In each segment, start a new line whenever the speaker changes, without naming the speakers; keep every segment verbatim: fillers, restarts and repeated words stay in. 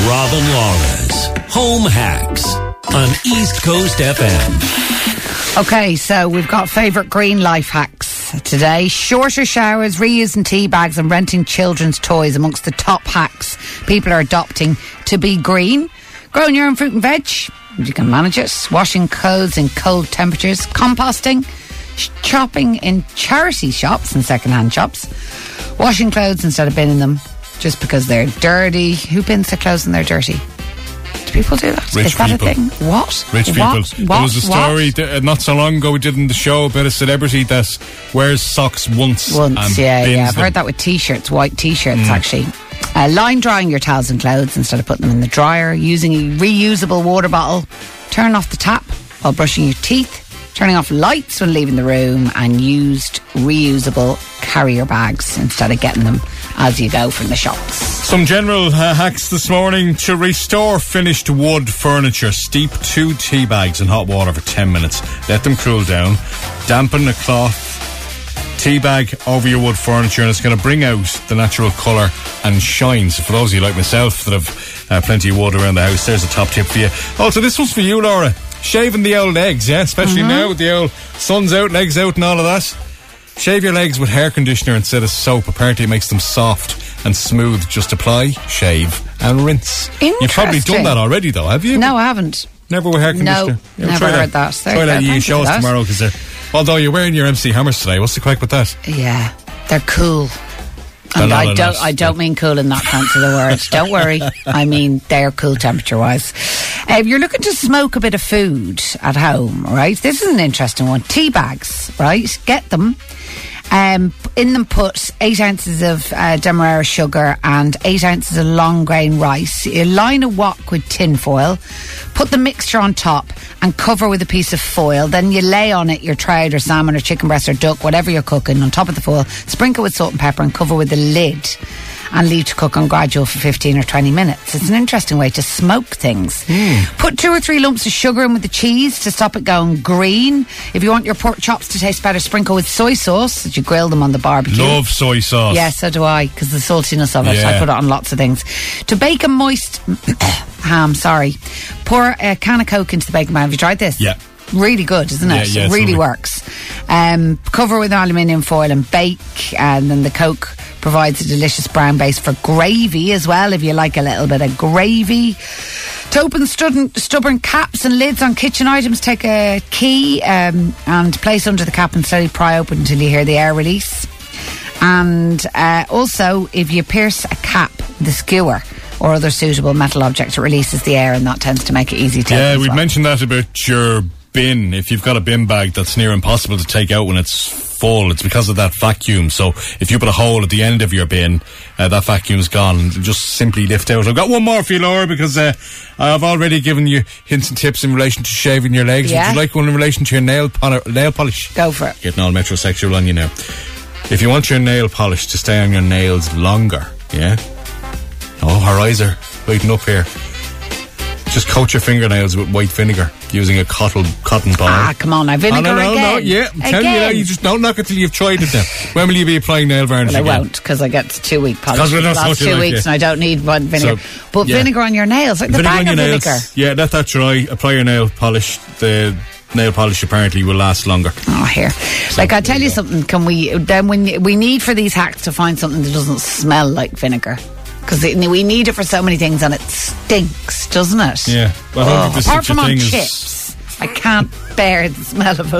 Robin Laura's Home Hacks on East Coast F M.
Okay, so we've got favourite green life hacks today. Shorter showers, reusing tea bags and renting children's toys amongst the top hacks people are adopting to be green. Growing your own fruit and veg, you can manage it. Washing clothes in cold temperatures. Composting. Shopping in charity shops and second-hand shops. Washing clothes instead of binning them just because they're dirty. Who bins their clothes when they're dirty? Do people do that?
Rich
Is that
people.
a thing? What?
Rich people.
What?
There
What?
was a story
What?
th- not so long ago we did in the show about a celebrity that wears socks once.
Once,
and
yeah,
bins
yeah. I've
them.
heard that with t-shirts, white t-shirts,
Mm.
actually. Uh, line drying your towels and clothes instead of putting them in the dryer. Using a reusable water bottle. Turn off the tap while brushing your teeth. Turning off lights when leaving the room. And used reusable carrier bags instead of getting them as you go from the shops.
Some general uh, hacks this morning. To restore finished wood furniture, steep two tea bags in hot water for ten minutes. Let them cool down. Dampen a cloth tea bag over your wood furniture, and it's going to bring out the natural colour and shine. So for those of you like myself that have uh, plenty of wood around the house, there's a top tip for you. Also, this one's for you, Laura. Shaving the old legs, yeah? Especially
Mm-hmm.
now with the old sun's out, legs out and all of that. Shave your legs with hair conditioner instead of soap. Apparently it makes them soft and smooth. Just apply, shave and rinse. You've probably done that already though, have you?
No, I haven't.
Never with hair conditioner?
No,
Yeah,
never
try
heard that. There
Try
you
that.
go.
You
Thank
show
you for
us
that.
tomorrow because they're... Although you're wearing your M C Hammers today, what's the crack with that?
Yeah, they're cool.
They're
And
not
I
enough.
don't, I don't mean cool in that sense of the word. Don't worry. I mean, they're cool temperature-wise. Uh, if you're looking to smoke a bit of food at home, right, this is an interesting one. Tea bags, right? Get them. Um, in them put eight ounces of uh, Demerara sugar and eight ounces of long grain rice. You line a wok with tin foil, put the mixture on top and cover with a piece of foil. Then you lay on it your trout or salmon or chicken breast or duck, whatever you're cooking, on top of the foil. Sprinkle with salt and pepper and cover with the lid and leave to cook on gradual for fifteen or twenty minutes. It's an interesting way to smoke things.
Mm.
Put two or three lumps of sugar in with the cheese to stop it going green. If you want your pork chops to taste better, sprinkle with soy sauce as you grill them on the barbecue.
Love soy sauce.
Yeah, so do I, because the saltiness of it.
Yeah.
I put it on lots of things. To bake a moist ham, sorry, pour a can of Coke into the baking pan. Have you tried this?
Yeah.
Really good, isn't it?
Yeah, yeah,
it
it's
really
lovely.
works. Um, cover with aluminium foil and bake, and then the Coke provides a delicious brown base for gravy as well, if you like a little bit of gravy. To open stubborn, stubborn caps and lids on kitchen items, take a key um, and place under the cap and slowly pry open until you hear the air release. And uh, also, if you pierce a cap with a skewer or other suitable metal object, it releases the air, and that tends to make it easy to
Yeah,
open as
we've
well.
mentioned that about your bin. If you've got a bin bag that's near impossible to take out when it's full, it's because of that vacuum. So if you put a hole at the end of your bin, uh, that vacuum's gone, and just simply lift out. I've got one more for you, Laura, because uh, I've already given you hints and tips in relation to shaving your legs.
Yeah.
Would you like one in relation to your nail, pol- nail polish?
Go for it.
Getting all metrosexual on you now. If you want your nail polish to stay on your nails longer, yeah? Oh, her eyes are waiting up here. Just coat your fingernails with white vinegar using a cotton cotton ball.
Ah, come on, now, vinegar
oh, no, no,
again.
No, yeah, I'm telling you now,
Again.
you just don't knock it till you've tried it now. When will you be applying nail varnish
Well, I
again?
won't, because I get two week polish.
'Cause we're not
last
such a
two
like,
weeks,
yeah.
and I don't need one vinegar.
So,
but
yeah.
vinegar on your nails, like the
Vinegar
bag
on
of
your
vinegar.
nails. Yeah, let that dry. Apply your nail polish. The nail polish apparently will last longer.
Oh, here. Like, I'll tell you something, can we, then when we need for these hacks to find something that doesn't smell like vinegar. Because we need it for so many things, and it stinks, doesn't it?
Yeah. Well, I don't
Oh,
think there's
apart
such a
from on
thing as-
chips. I can't bear the smell of it.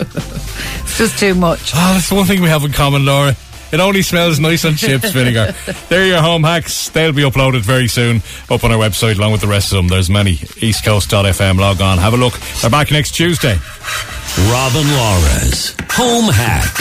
It's just too much.
Oh, that's the one thing we have in common, Laura. It only smells nice on chips vinegar. There are your home hacks. They'll be uploaded very soon up on our website along with the rest of them. There's many. east coast dot f m. Log on. Have a look. They're back next Tuesday.
Robin Laura's Home Hacks.